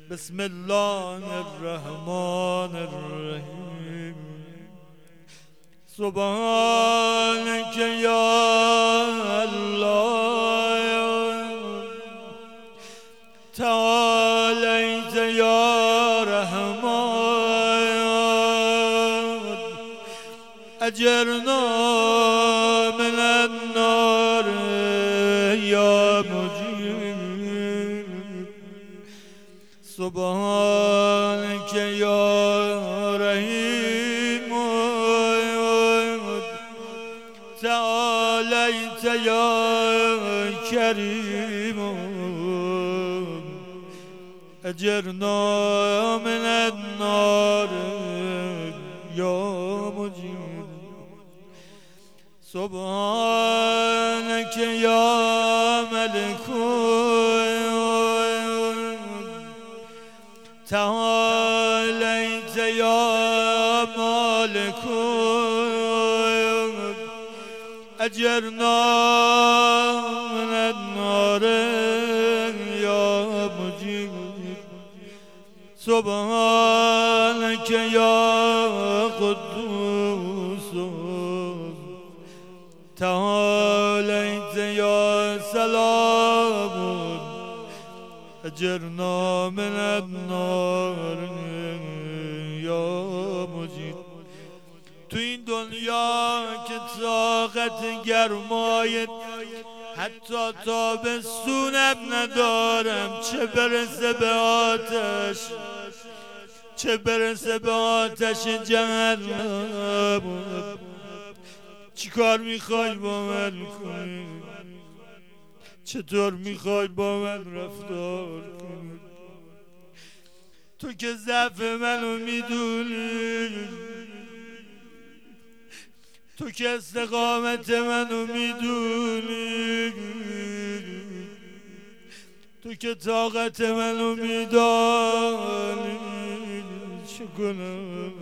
بسم الله الرحمن الرحیم. سبحانك یا الله تعالیت یا رحمان اجرنا من النار یا مجیر. سبحانك یا رحیم تعالیت یا کریم اجرنا من النار یا مجیر. سبحانك یا ملک تعالیت یا مالک اجرنا من النار یا مجیر. سبحانك یا قدوس تعالیت یا سلام اجرنا من النار یا مجیر. تو این دنیا که طاقت گرمای حتی تابستونم ندارم، چه برسه به آتش، چه برسه به آتش جهنم. چی کار میخوای با من کنی؟ چطور میخوای با من رفتار کنی؟ تو که ضعف منو میدونی، تو که استقامت منو میدونی، تو که طاقت منو میدانی، چه کنم؟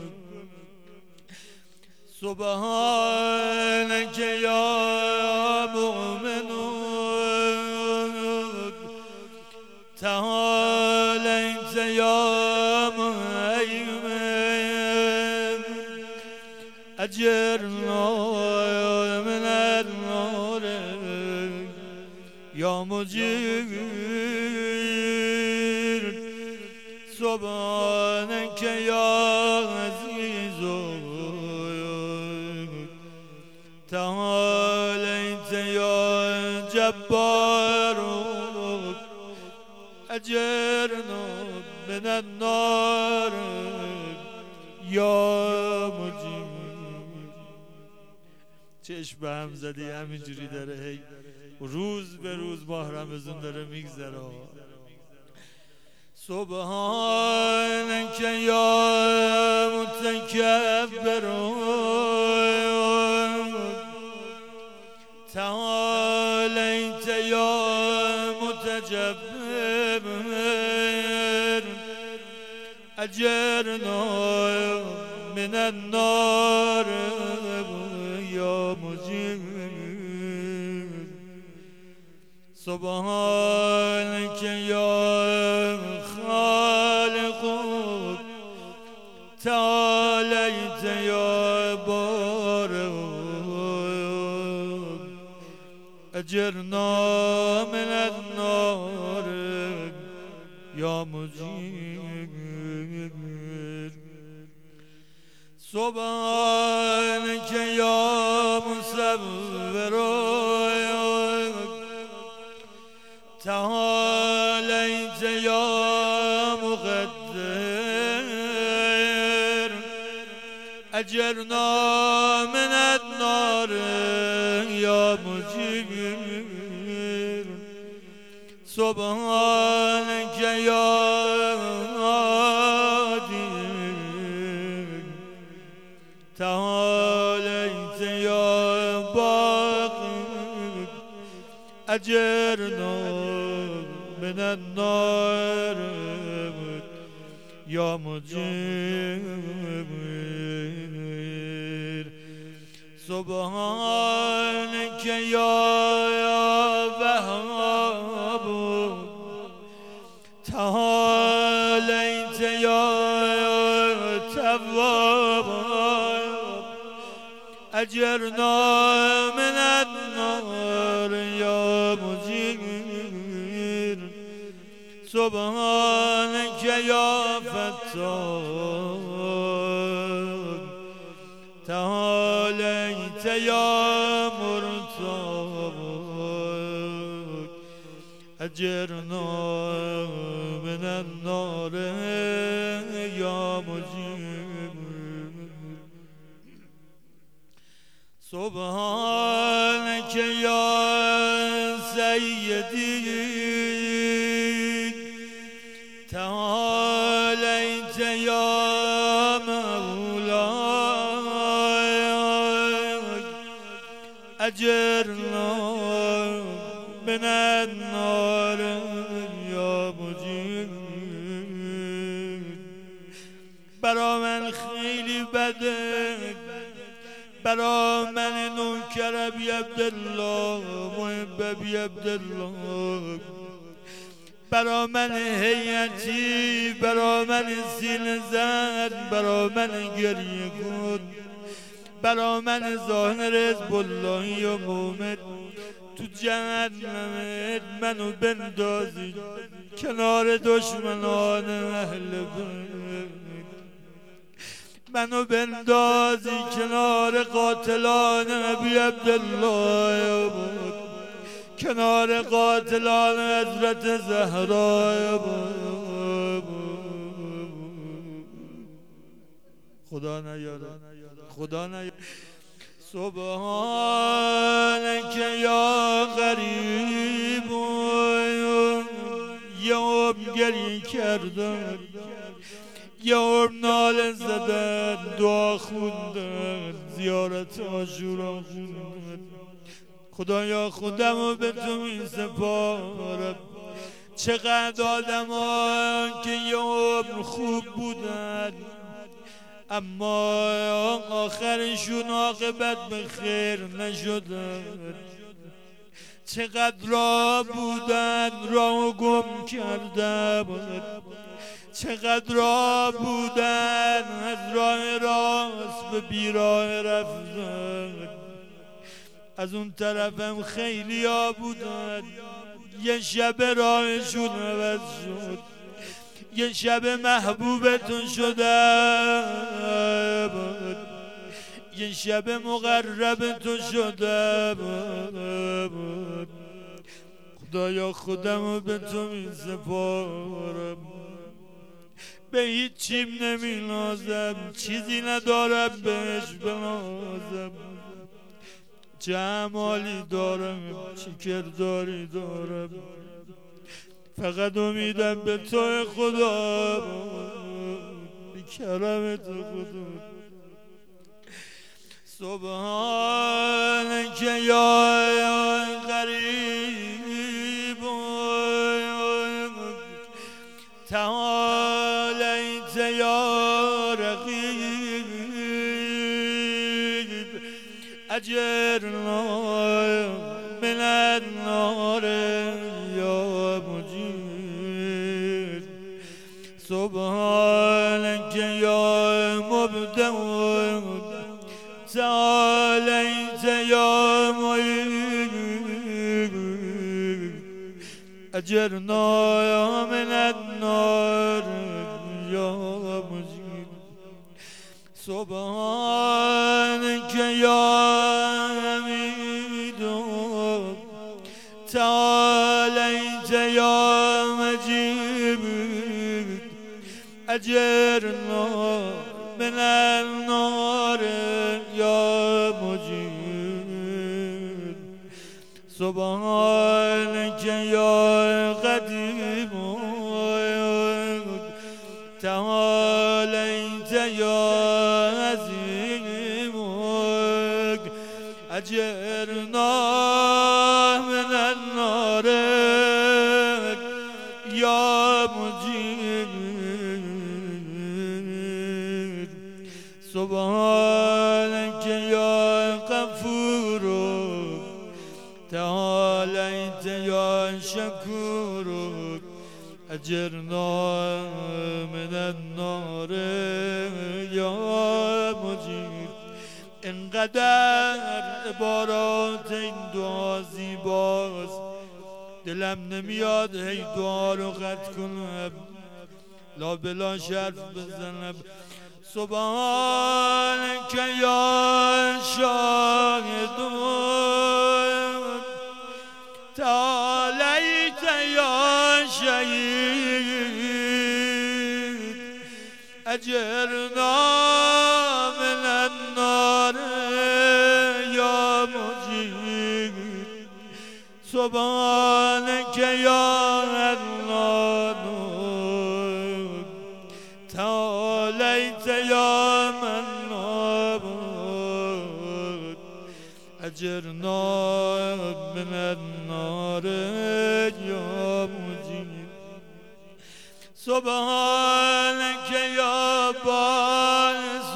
سبحانك یا مؤمن تعالیت یا مهیمن اجرنا من النار یا مجیر. سبحانك یا عزیز تعالیت یا جبار اجرنا من النار یا مجیر. چشم به هم زدی همینجوری داره هی روز به روز ماه رمضان داره میگذره. سبحانك یا متکبر تعالیت یا متجبر اجرنا من النار یا مجیر. سبحانك یا خالق تعالیت یا بارئ اجرنا من النار یا مجیر. سبحانك یا مصور تعالیت یا مقدر اجرنا من النار یا مجیر. سبحانك یا هادی تعالیت یا باقی اجرنا من النار یا مجیر. سبحانك یا وهاب تعالی يا تواب أجرنا من النار يا مجير سبحانك يا فتان تعاليت يا مرتضى أجرنا من النار يا مجير سبحانك يا سيدي تعاليت يا مولاي أجرنا من النار يا مجير برا من خیلی بده برا من نوکر بی عبدالله محب بی عبدالله برا من هیئتی برا من سینه زن برا من گریه کن برا من ظاهر حزب الله و مومن تو جهنمت منو بندازی کنار دشمنان اهل بیت منو بندازی کنار قاتلان ابی عبدالله کنار قاتلان حضرت زهرا خدا نیاره خدا نیاره سبحانك یا غریب یه عمر گریه کردن یه عمر ناله زدن دعا خوندن زیارت عاشورا خوندن خدایا خودمو به تو می سپارم چقدر آدم ها که یه عمر خوب بودن اما آخرشون عاقبت به خیر نشدن چقدر راه بودن راهو گم کردن چقدر راه بودن از راه راست به بیراه رفتن از اون طرفم خیلی ها بودن یه شب راهشون عوض شد یه شب محبوبتون شده بود یه شب مقربتون شده بود خدایا خودمو به تو می سپارم به هیچ چیم نمی نازم چیزی ندارم بهش بنازم چه اعمالی دارم چه کرداری دارم فقط امیدم به تو خدا به کرمت خدا سبحانك یا غریب تعالیت یا رقیب اجرنا من النار یا مجیر سبحانك یا مبدع تعالیت یا معید اجرنا من النار یا مجیر سبحانك یا حمید تعالیت یا مجید اجرنا من النار یا مجید سبحانك یا قدیم تعالیت یا عظیم اجرنا من النار یا مجید سبحانك یا غفور تعالیت یا شکور اجرنا من چقدر عبارات این دعا زیباست، دلم نمیاد هی دعا رو قطع کنم، لا بلا شرف بزنم. سبحانك یا شاهد تعالیت یا شهید اجرنا من النار یا مجید. سبحانك یا الله تعالیت یا مناب اجرنا من النار یا مجید. سبحانك یا باعث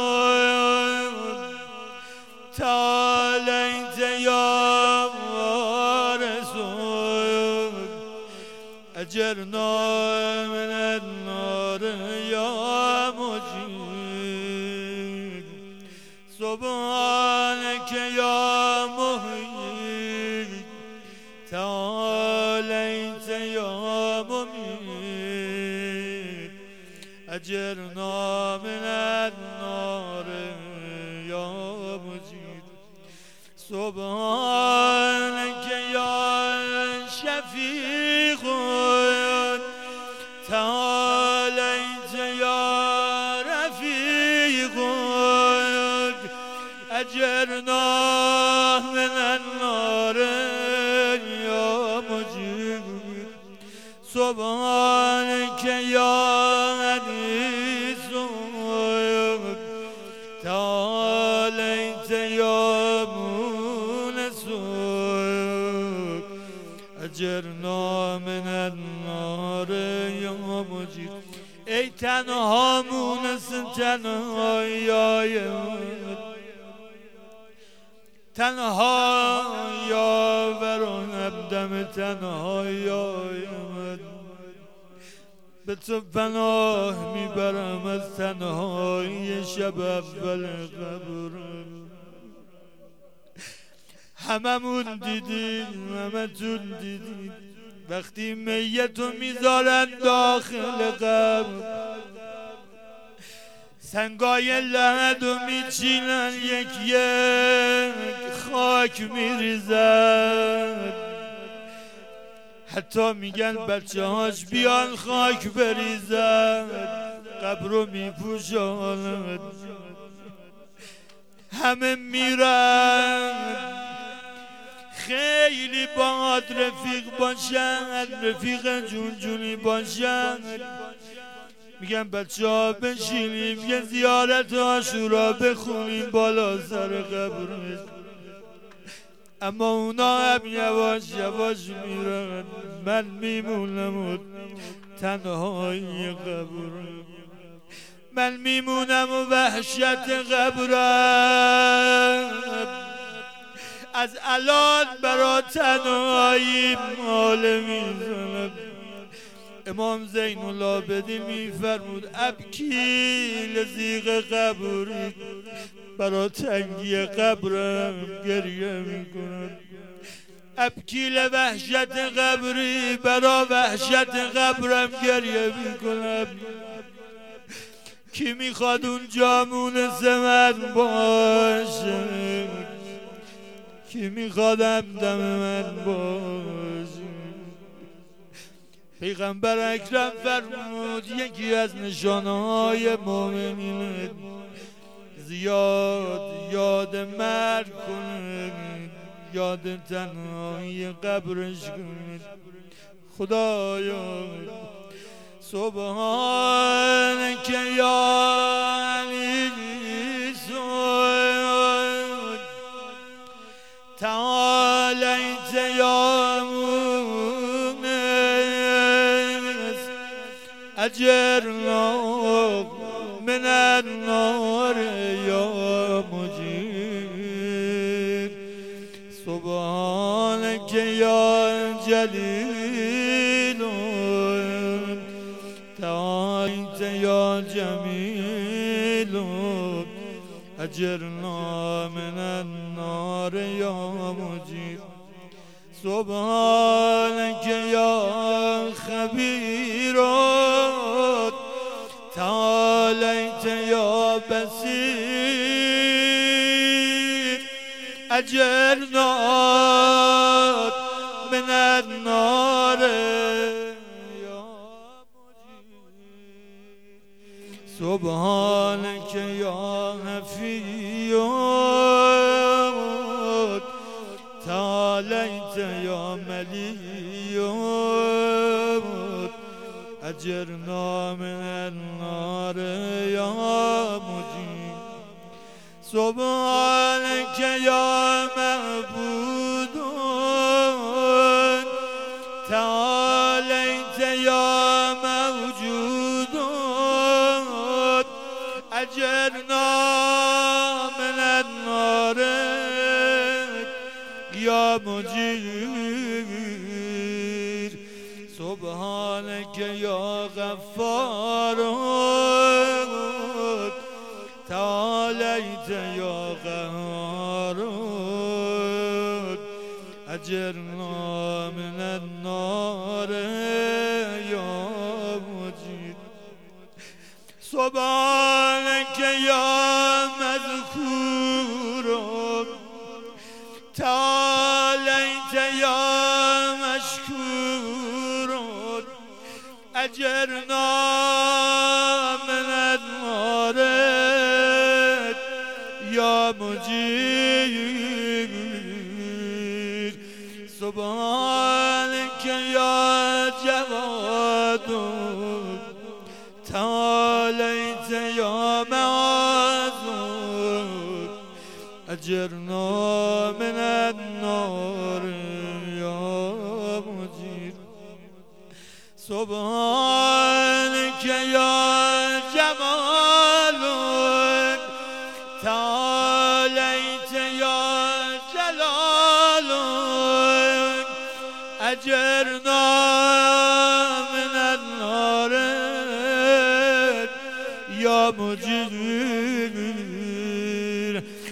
تعالیت یا وارث اجرنا من النار یا مجید. سبحانك یا محیی تعالیت یا ممید اجرنا من النار یا مجید. سبحانك یا شفیق تعالیت یا رفیق اجرنا من النار یا مجید. سبحانك یا حدیث تعالیت یا مونس اجرنا من النار یا مجید. ای تنها مونس تنها یایم، تنها یاورم دم تنها یایم، به تو پناه میبرم از تنهایی شب اول قبرم. هممون دیدیم، همتون دیدیم وقتی میتو میذارن داخل قبر، سنگای لحدو میچینن یک خاک میریزن، حتی میگن بچه هاش بیان خاک بریزن، قبرو میپوشانن. همه میرن خیلی باهات رفیق باشن، رفیق جونجونی باشن، میگن بچه ها بشینیم یه زیارت عاشورا بخونیم بالا سر قبرش، اما اونا هم یواش یواش میرن، من میمونم و تنهایی قبرم، من میمونم و وحشت قبرم، از الان برا تنهایی ماله میزنم. امام زین العابدین میفرمود ابکی لضیق قبری، برا تنگی قبرم گریه میکنم. ابکی لوحشت قبری، برا وحشت قبرم گریه میکنم. کی میخواد اونجا مونس من باشه؟ کی میخواد همدم من باشه؟ پیغمبر اکرم فرمود یکی از نشانه‌های مؤمنین زیاد یاد مرگ کنید، یاد تنهایی قبرش کنید. خدایا سبحانك یا علی تعالیت یا مونس اجرنا من النار یا مجید. سبحانك یا جلیل تعالیت یا جمیل أجرنا من النار يا مجير سبحانك يا خبير تعاليت يا بصير أجرنا من النار يا مجير سبحانك يا حفي تعاليت يا ملي أجرنا من النار يا مجير سبحانك يا معبود تعاليت يا موجود أجرنا من النار يا مجير سبحانك يا غفار تعاليت يا قهار أجرنا من النار يا مجير سبحانك يا مذكور تعاليت يا مشكور أجرنا من النار يا مجير سبحانك يا جواد تعاليت يا معذور أجرنا من النار يا مجير سبحانك يا جمال تعاليت يا جلال أجرنا من النار يا مجير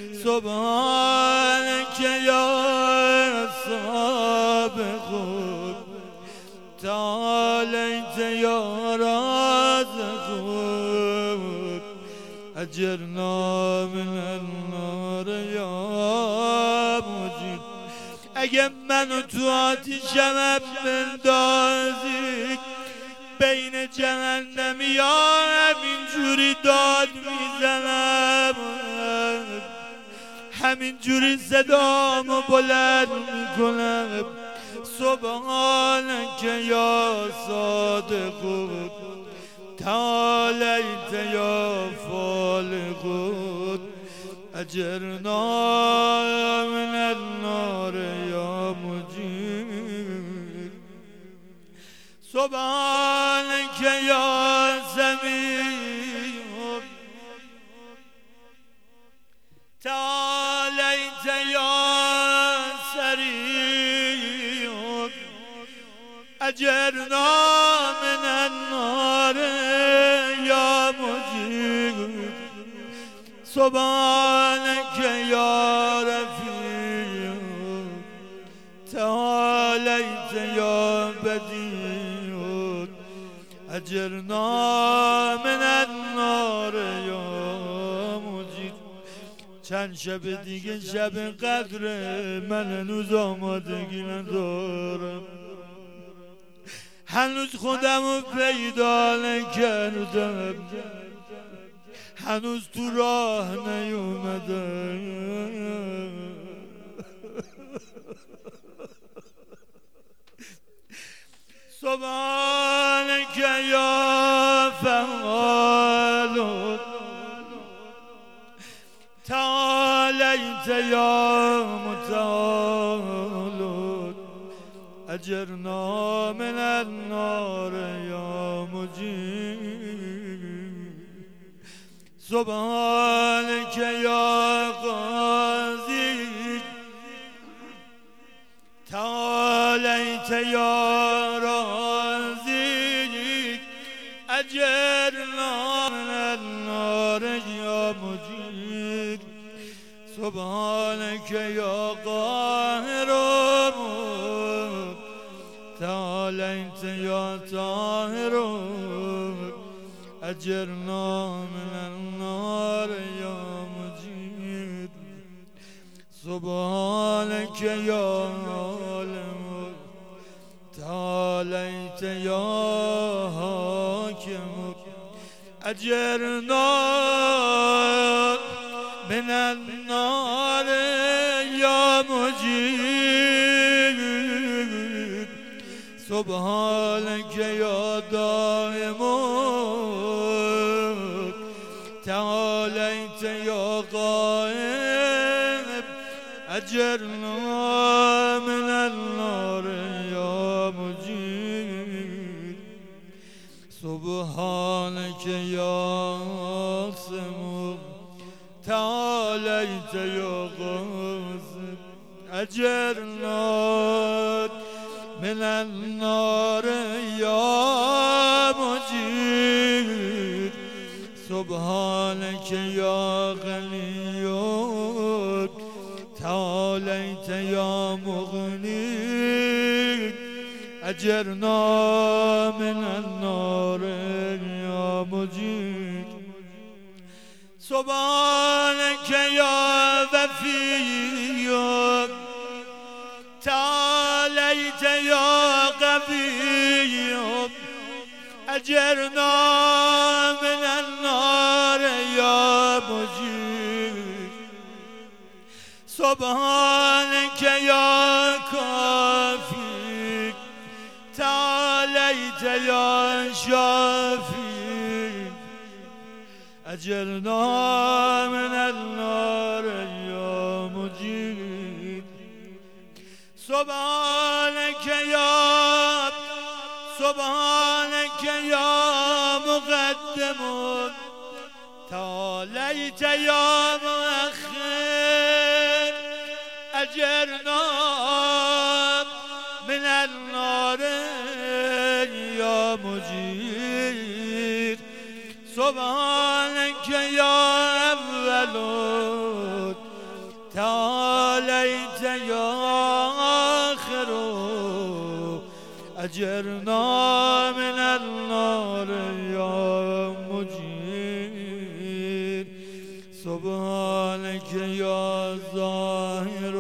سبحانك يا سابق تعاليت يا رازق أجرنا من النار يا مجير اگه منو تو آتیشم بندازی بین جهنمی ها همینجوری داد میزنم همینجوری صدامو بلند میکنم سبحانك يا صادق تعاليت يا فالق أجرنا من النار يا مجير سبحانك يا سميع تعاليت يا سريع أجرنا من النار يا مجير سبحانك يا رفيع تعاليت يا بديع أجرنا من النار يا مجير چند شب دیگه شب قدر من هنوز آمادگی ندارم هنوز خودمو پیدا نکردم هنوز تو راه نیومدم سبحانك يا فعال تعاليت يا متعال أجرنا من النار يا مجير سبحانك يا قاضي تعاليت يا رازي أجرنا من النار يا مجير سبحانك يا قاهر تعاليت يا طاهر أجرنا من النار يا مجيد سبحانك يا عالم تعاليت يا حاكم أجرنا من النار يا مجيد سبحانك يا دائم تعاليت يا غائب أجرنا من النار يا مجيد سبحانك يا عاصم تعاليت يا غاصب أجرنا من النار يا مجيد سبحانك يا غني تعاليت يا مغني أجرنا من النار يا مجيد سبحانك يا وفي تعاليت يا قوي أجرنا من النار يا مجيد سبحانك يا كافي تعاليت يا شافي أجرنا من النار يا مجيد سبحانك يا مقدم تعاليت يا مؤخر أجرنا من النار يا مجيد سبحانك يا أول تعاليت يا آخر أجرنا من النار يا مجيد سبحانك يا ظاهر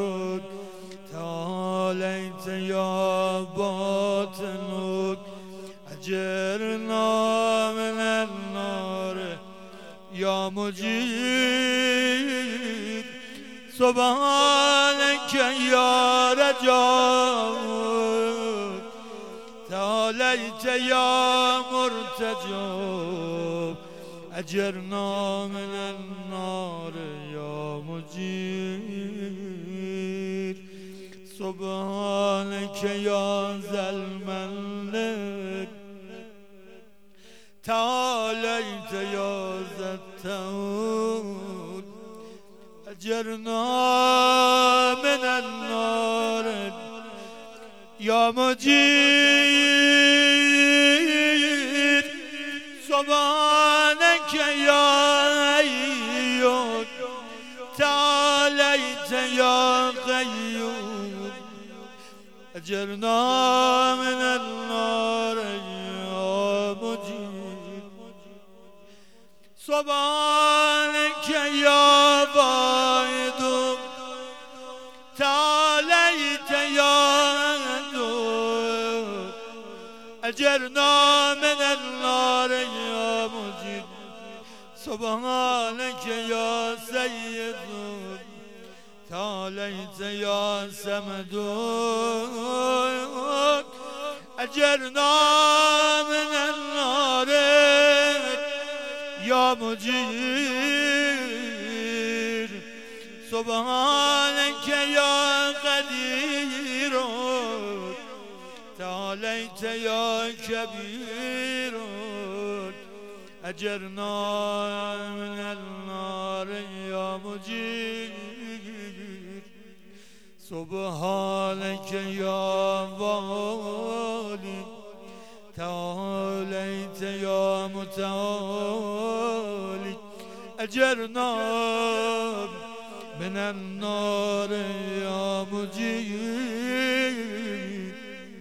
تعاليت يا باطن أجرنا من النار يا مجيد سبحانك يا رجاء تعاليت يا مرتجى أجرنا من النار يا مجيد سبحانك يا ذا الملك تعاليت يا ذا التعود أجرنا من النار يا مجيد سبحانك يا أيوب تعاليت يا قيوم أجرنا من النار يا مجيد سبحانك يا واحد تعاليت يا أجرنا من النار يا مجيد سبحانك يا سيد تعاليت يا سمد أجرنا من النار يا مجيد سبحانك يا قدير تعاليت يا كبير أجرنا من النار يا مجيد سبحانك يا والي تعاليت يا متعالي أجرنا من النار يا مجيب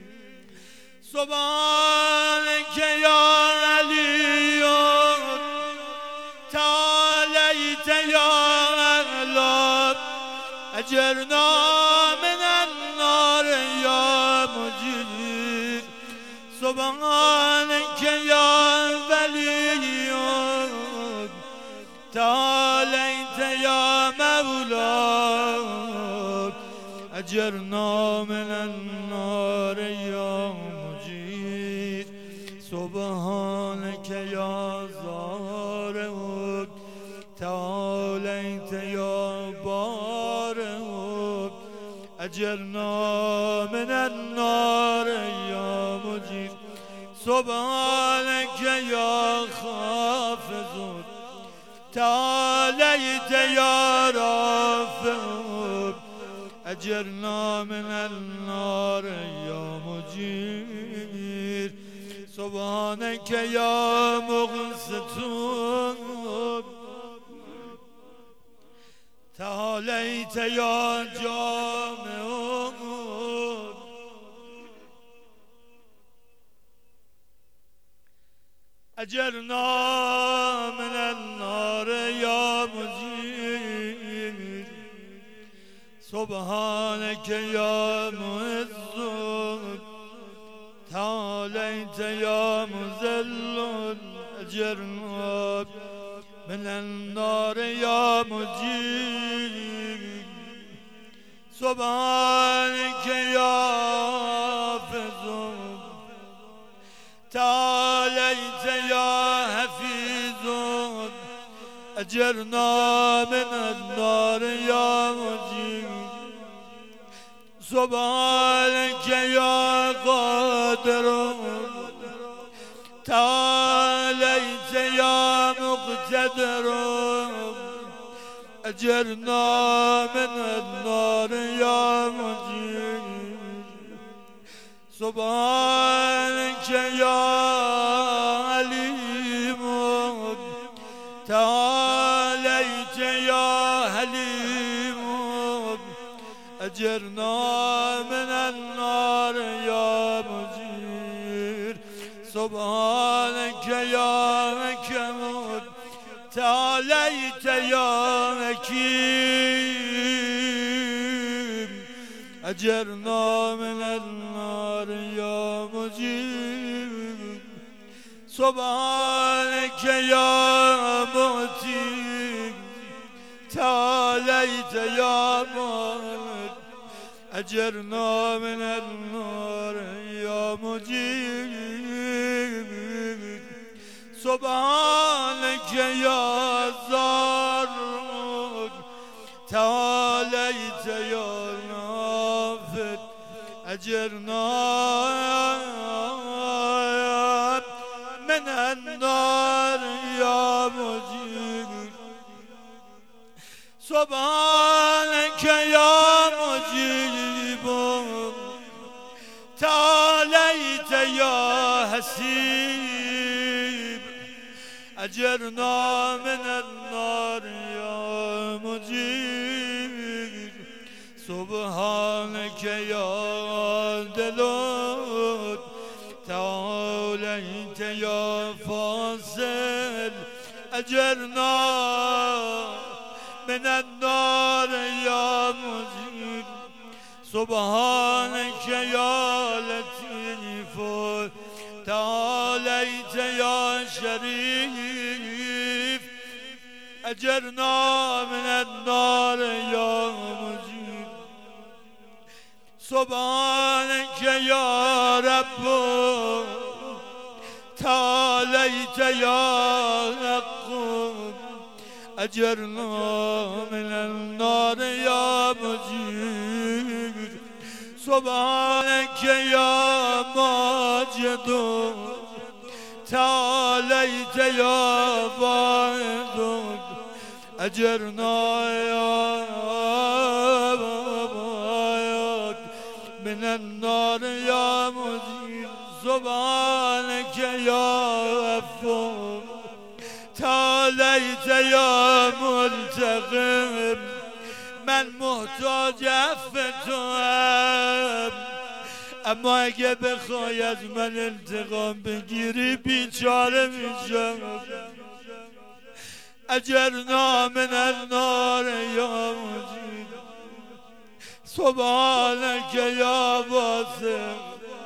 سبحانك يا علي تعاليت يا أعلى أجرنا من النار يا مجيب سبحانك يا ولي تعاليت يا مولاي أجرنا من النار يا مجيب سبحانك يا زارق تعاليت يا بارق أجرنا من النار يا مجيب سبحانك يا خافض تعاليت يا رافع أجرنا من النار يا مجير سبحانك يا مقسط تعاليت يا جامع أجرنا من النار يا مجير سبحانك يا معز تعاليت يا مذل أجرنا من النار يا مجير سبحانك يا حافظ تعاليت يا حفيظ أجرنا من النار يا مجير سبحانك يا قادر تعاليت يا مقتدر أجرنا من النار يا مجير سبحانك يا عليم تعاليت يا حليم أجرنا من النار يا مجير سبحانك يا حكم تعاليت يا حكيم أجرنا من النار يا مجيب سبحانك يا معتي تعاليت يا مالك أجرنا من النار يا مجيب سبحانك يا زار تعاليت يا نافذ أجرنا من النار يا مجيب سبحانك يا مجيب تعاليت يا حسيب أجرنا من النار يا مجيب سبحانك يا عادل تعاليت يا فاصل أجرنا من النار يا مجيب سبحانك يا لطيف تعاليت يا شريف أجرنا من النار يا مجيب سبحانك يا رب تعاليت يا حق أجرنا من النار يا مجيب سبحانك يا ماجد تعاليت يا واحد أجرنا يا من النار يا مجيب سبحانك يا غفور تعاليت يا ملتقم من محتاج عفو توام، اما اگه بخوای از من انتقام بگیری بیچاره میشم. اجرنا من النار یا مجید، سبحانك یا واسع،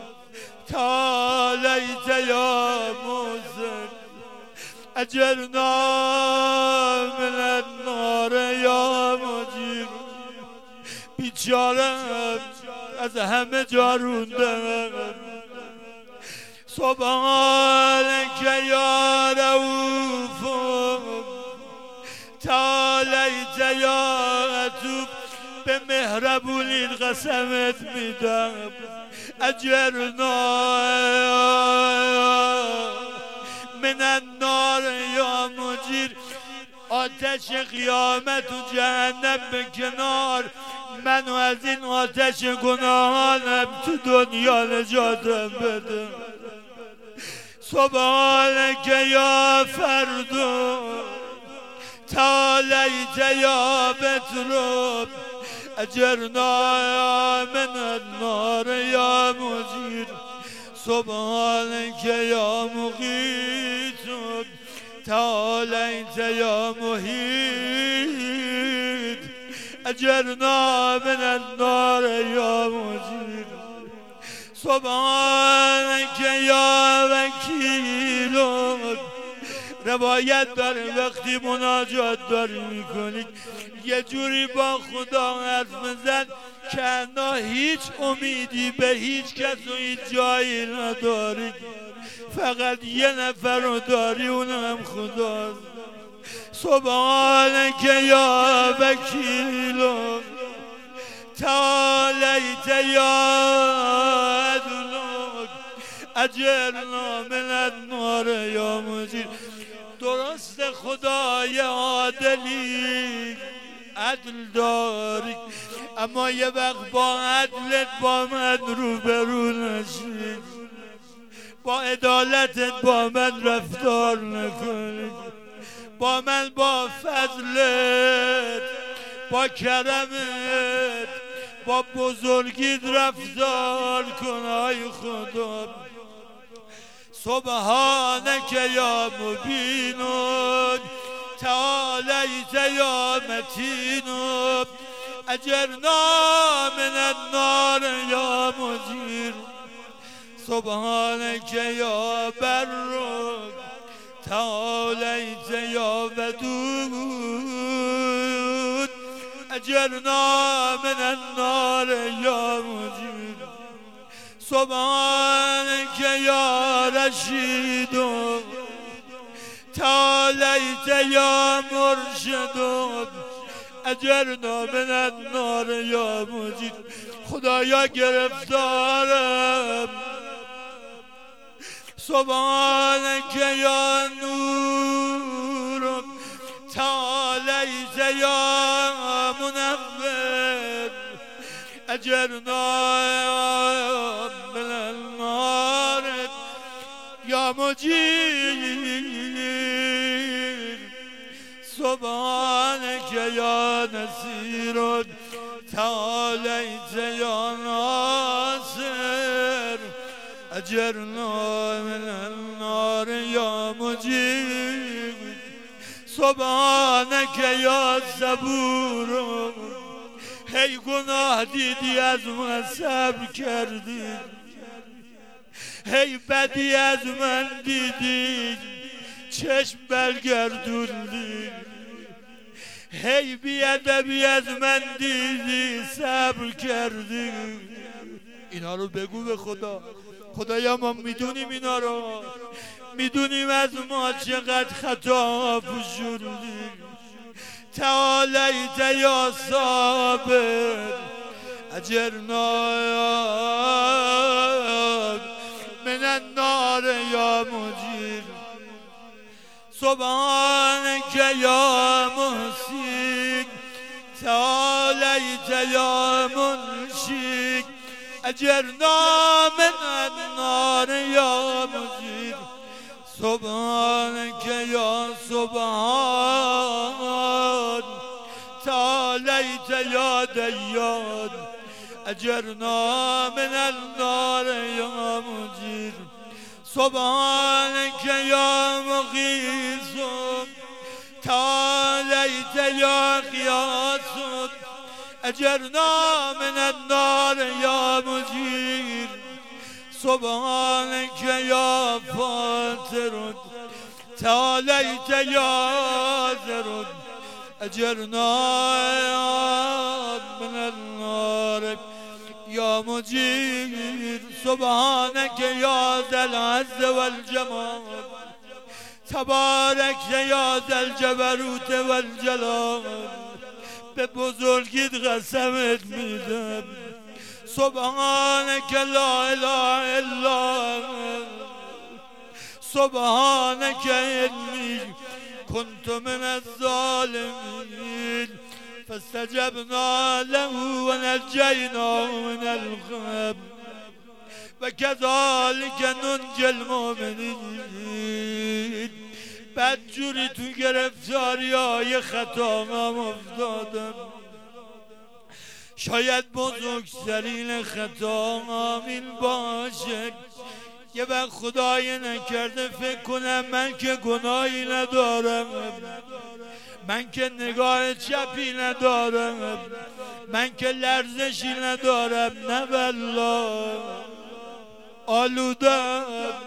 تعالیت یا موسع. اجرنا من النار یا مجید، بیچارم از همه جا روندم. سبحانك یا رؤوف، تعالیت یا عطوف، به مهربونی قسمت میدم. اجرنا من النار یا مجیر، آتش قیامت و جهنم به کنار، منو از این آتش گناهانم تو دنیا نجاتم بده. سبحانك یا فردو، تعالیت یا بطرب. اجرنا من النار یا مجیر، سبحانك یا مقیت، تعالیت یا محیط. اجرنا من النار یا مجیر، سبحانك یا وکیل. روایت داره وقتی مناجات داری میکنی یه جوری با خدا حرف بزن که انا هیچ امیدی به هیچ کس و هیچ جایی نداری، فقط یه نفر رو داری، اونم خداست. سبحانك یا وکیل، تعالیت یا عدل. اجرنا من النار یا مجیر. درست خدای عادلی، عدل داری، اما یه وقت با عدلت با من روبرو نشی، با عدالتت با من رفتار نکنی، با من با فضلت، با کرمت، با بزرگیت رفتار کن. ای خدا سبحانك یا مبین، تعالیت یا متین. اجرنا من النار یا مجیر، سبحانك یا بر، تعالیت یا ودود. اجرنا من النار یا مجیر، سبحانك یا رشید، تعالیت یا مرشد. اجرنا من النار یا مجید. خدایا گرفتارم، سبحانك یا نور، تعالیت یا منور. اجرنا من النار یا مجیر، سبحانك یا نصیر، تعالیت یا ناصر. اجرنا من النار یا مجیر، سبحانك یا صبور. هی گناه دیدی از من صبر کردی، هی بدی از من دیدی چشم برگردوندی، هی بیادبی از من دیدی صبر کردی. اینا رو بگو به خدا. خدایا ما میدونیم اینا رو، میدونیم از ما چقدر خطا پوشوندیم. تعالیت یا صابر، اجرنا من النار یا مجیر، سبحانك یا محسن، تعالیت یا منشی. اجرنا من النار یا مجیر، سبحانك یا سبحان، تعالیت يا ديان أجرنا من النار يا مجير سبحانك يا مغيث تعاليت يا غياث أجرنا من النار يا مجير سبحانك يا فاتر تعاليت يا ذر أجرنا من النار يا مجير سبحانك يا ذا العز والجمال تبارك يا ذا الجبروت والجلال به بزرگیت قسمت میدم سبحانك لا اله الا سبحانك إني كنت من الظالمين فاستجبنا له ونجيناه من الغم وكذلك ننجي المؤمنين بدجوری تو گرفتاریای خطاام افتادم شاید بزرگترین خطاام این باشه یه وقت خدای نکرده فکر کنم من که گناهی ندارم من که نگاه چپی ندارم من که لرزشی ندارم نه والله آلودم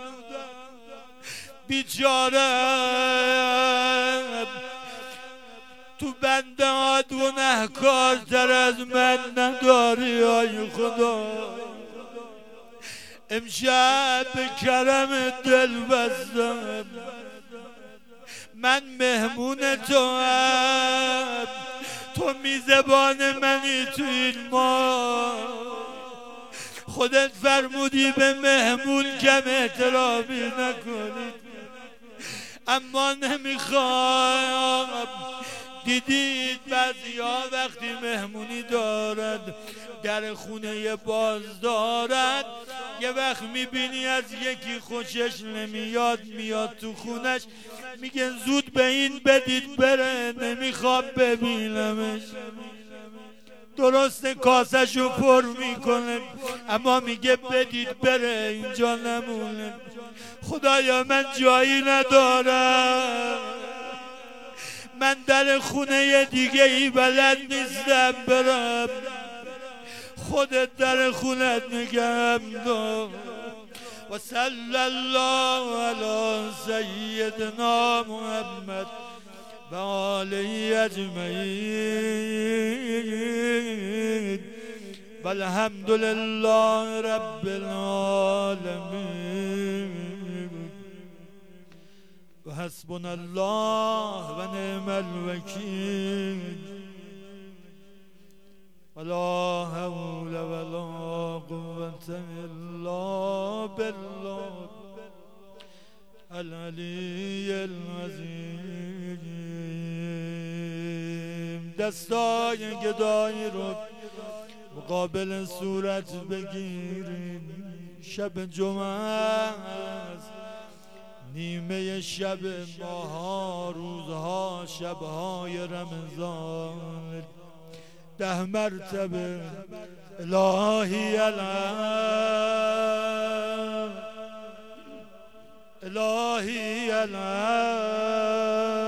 بیچارم تو بنده ها گناهکارتر از من نداری آی خدا امشب به کرم دل بستم من مهمون تو هم تو میزبان منی تو این ما خودت فرمودی به مهمون کم احترامی نکنید اما نمیخوام دیدید بعضیا وقتی مهمونی دارد در خونه باز دارد یه وقت میبینی از یکی خوشش نمیاد میاد تو خونش میگن زود به این بدید بره نمیخوام ببینمش درست کاسه‌شو پر میکنه اما میگه بدید بره اینجا نمونه خدایا من جایی ندارم من در خونه دیگه ای بلد نیستم برم خودت در خونت نگم دار و صلی الله علی سیدنا محمد و آله اجمعین و الحمد لله رب العالمین و حسبنا الله و نعم الوکیل ولا حول ولا قوة إلا بالله العلی العظیم دستای گدایی رو مقابل صورت بگیریم شب جمعه است نیمه شب ماها روزها شبهای رمضان 10 مرتبه الهی الهی